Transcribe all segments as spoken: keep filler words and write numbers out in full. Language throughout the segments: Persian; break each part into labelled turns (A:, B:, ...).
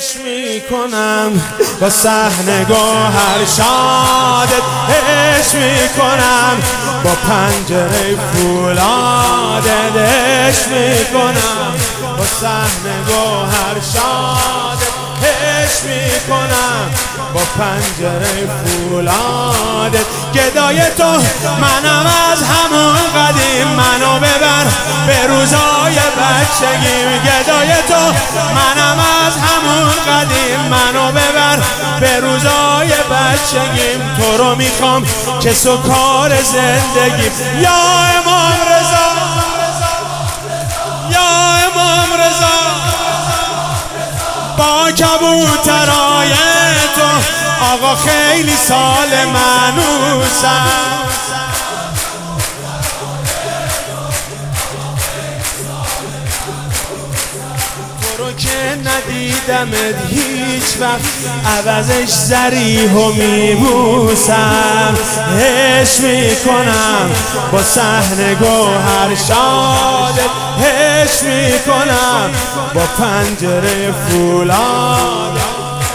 A: عشق میکنم با صحنه گوهر شادت، عشق میکنم با پنجره فولادت، عشق میکنم با صحنه گوهر شادت، عشق میکنم با پنجره فولادت. گدای تو منم از همون قدیم، منو ببر به روزای بچگیم. گدای تو منم از همون قدیم، منو ببر به روزای بچگیم. تو رو میخوام که سکار زندگیم. یا امام رضا، یا امام رضا، با کبوترای تو آقا خیلی سال منوسم. تو رو که ندیدمت هیچ وقت، عوضش زریح و میبوسم. عشق میکنم با صحنه گوهر شادت، عشق میکنم با پنجره فولادت.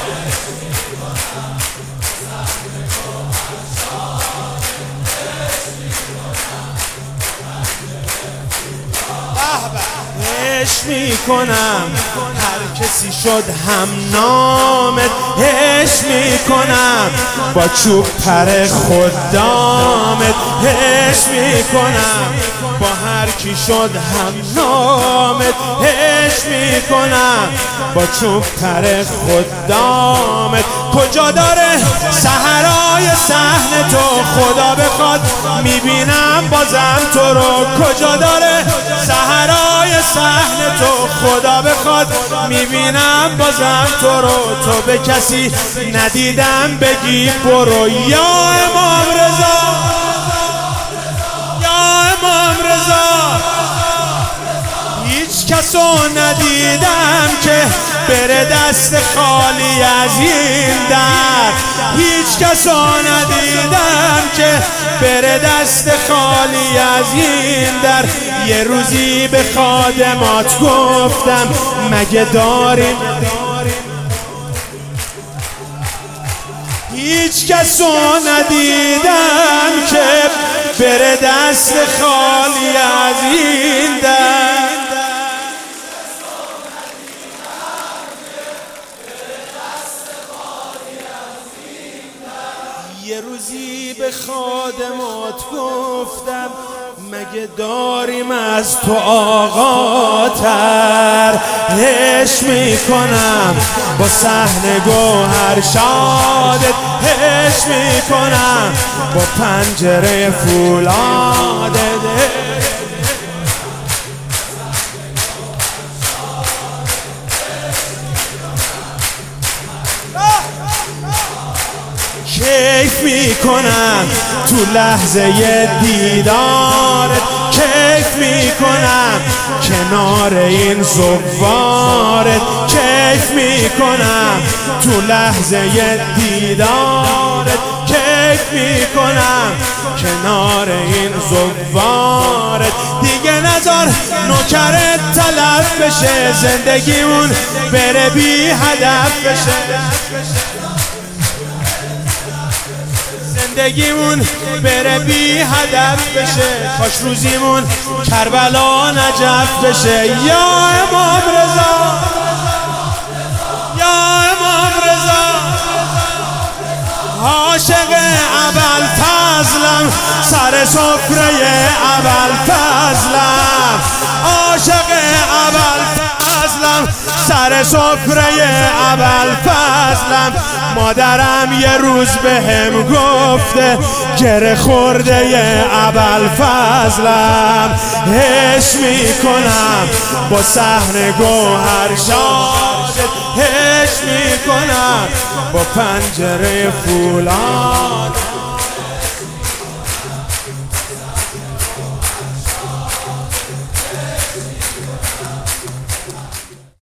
A: عشق میکنم هر کسی شد هم نامت، عشق میکنم با چوب پر خدامت، عشق میکنم با هر کی شد هم نامت، عشق میکنم با چوب پر خدامت. کجا داره صحرای صحن تو، خدا بخواد میبینم بازم تو رو. کجا داره صحرای صحن تو، خدا بخواد میبینم بازم تو رو. تو به کسی ندیدم بگی برو. یا امام رضا، یا امام رضا، هیچ کسو ندیدم که بره دست خالی از این در. هیچ کسو ندیدم که بره دست خالی از این در. یه روزی به خادمات گفتم مگه داریم، هیچ کسو ندیدم که بره دست خالی از این در. یه روزی به خادمات گفتم مگه داریم از تو آقاتر. عشق میکنم با صحنه گوهر شادت، عشق میکنم با پنجره فولادت. کیف میکنم تو لحظه دیدارت، کیف میکنم کنار این زوارت، کیف میکنم تو لحظه دیدارت، کیف میکنم کنار این زوارت. دیگه نذار نوکرت تلف بشه، زندگیمون بره بی هدف بشه، زندگیمون بره بی هدف بشه. کاش روزیمون کربلا نجف بشه. یا امام رضا، یا امام رضا، عاشق ابوالفضلم، سر سفره ابوالفضلم، عاشق ابوالفضلم، سر سفره ابوالفضلم. مادرم یه روز بهم گفته گره خورده ابوالفضلم. عشق میکنم با صحنه گوهر شادت، عشق میکنم با پنجره فولاد.